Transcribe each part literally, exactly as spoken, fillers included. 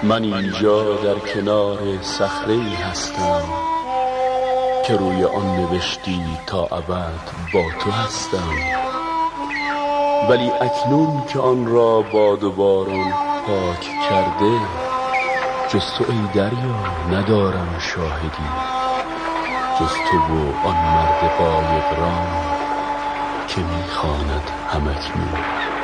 من اینجا در کنار صخره‌ای هستم که روی آن نوشتی تا ابد با تو هستم. ولی اکنون که آن را باد و باران پاک کرده، جز تو ای دریا ندارم شاهدی، جز تو و آن مرد غایب را که میخواند همکنون.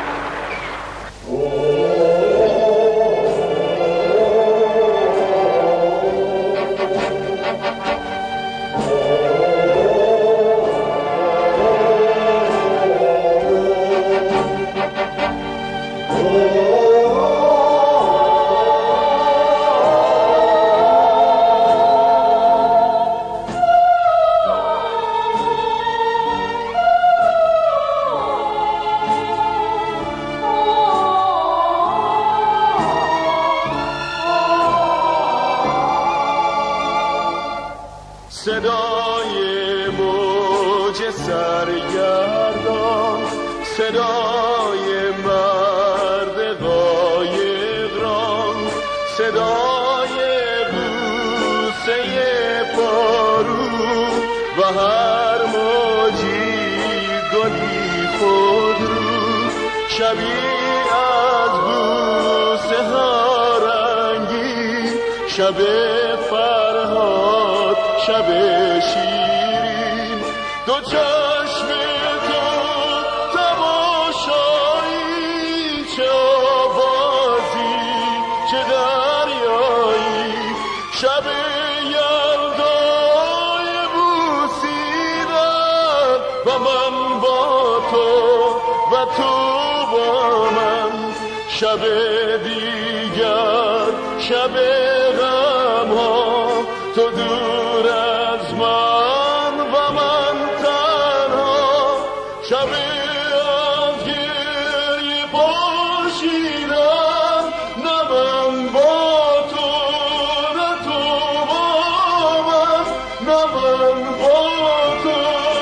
صدای موج سرگردان، صدای مرد قایق ران، صدای بوسه پارو و هر موجی گلی خودرو، شبیه از بوسه ها رنگی، شب فرهاد، شب شیرین، دو چشم تو تماشایی، چه آوازی چه دریایی، شب یلدای بوسیدن و من با تو و تو با من، شب دیگر شب غم ها، تو دور از من و من تنها، شب از گریه پاشیدن، نه من با تو نه تو با من، نه من با تو.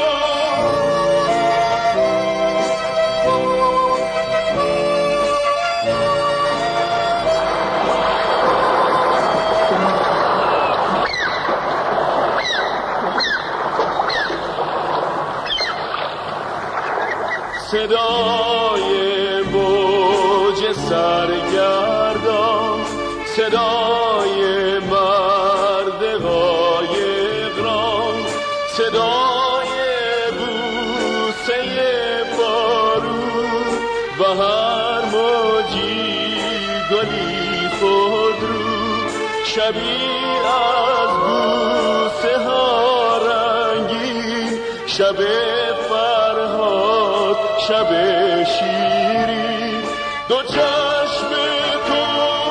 صدای موج سرگردان، صدای مرد قایق ران، صدای بوسه پارو و هر موجی گلی خودرو، شبیه از بوسه ها رنگی، شب فرهاد، شب شیرین، دو چشم تو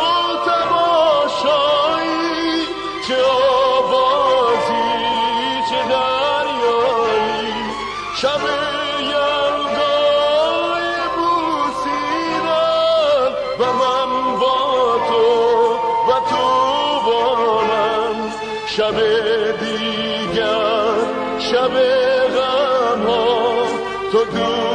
تماشایی، چه آوازی چه دریایی، شب یلدای بوسیدن و من با تو و تو با من، شب دیگر شب غم ها، تو دور